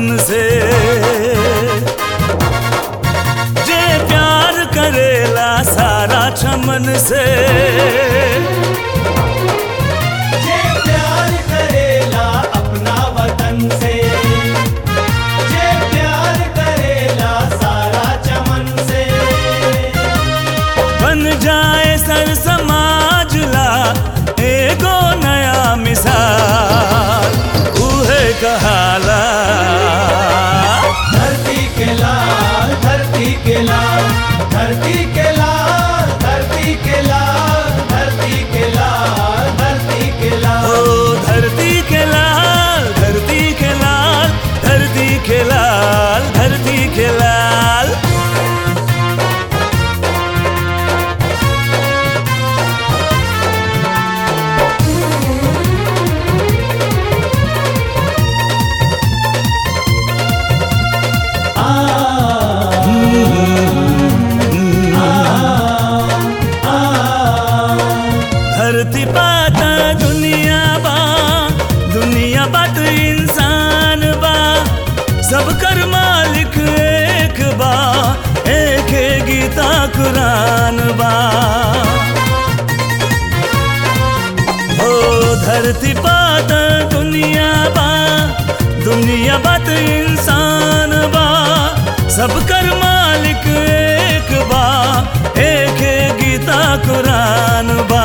वतन से। जे प्यार करेला सारा चमन से, जे प्यार करेला अपना वतन से, जे प्यार करेला सारा चमन से। बन जाए सर समाज ला एगो नया मिसाल, उहे कहाला धरती के लाल, धरती के लाल, धरती के लाल, धरती के लाल, धरती के लाल, धरती के लाल। ओ धरती के लाल, धरती के लाल, धरती के लाल, धरती के लाल। धरती बात दुनिया बा, दुनिया बात इंसान बा, सब कर मालिक एक बा, एक गीता कुरान बा। ओ धरती बात दुनिया बा, दुनिया बात इंसान बा, सब कर मालिक एक बा, एक गीता कुरान बा।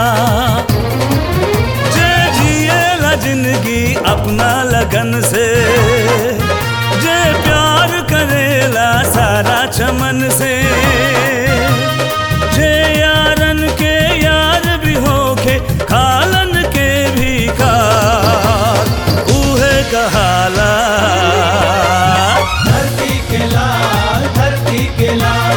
जे जिएला जिंदगी अपना लगन से, जे प्यार करेला सारा चमन से, जे यारन के यार भी होके खालन के भी खाल, उहे कहाला धरती के लाल, धरती के लाल।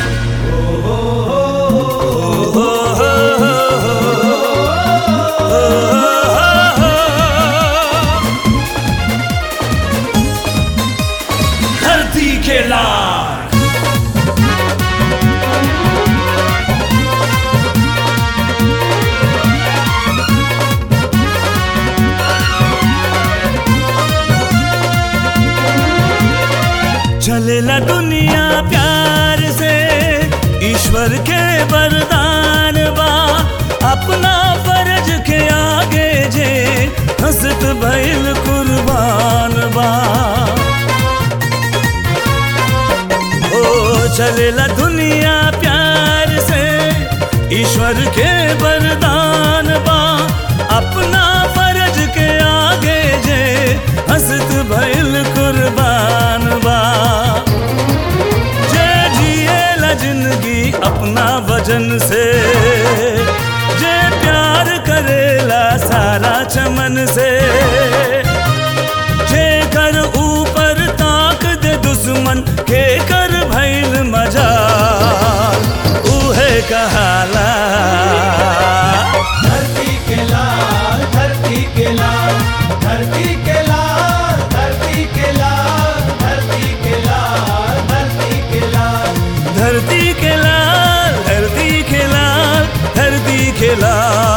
धरती के लाल। चलेला दुनिया प्यार से, ईश्वर के वरदान बा, अपना फर्ज के आगे जे हंसत भइल कुर्बान बा। ओ चलेला दुनिया प्यार से, ईश्वर के वरदान बा, अपना फर्ज के आगे जे हंसत भइल कुर्बान बा। जे जिएला जिंदगी अपना वजन से, जे प्यार करेला सारा चमन से, जे कर ऊपर ताक दे दुश्मन के कर भइल मजाल, उहे कहाला धरती के लाल, धरती के लाल, धरती के लाल, धरती के लाल, धरती के लाल, धरती के लाल। धरती के लाल, धरती के लाल, धरती के लाल।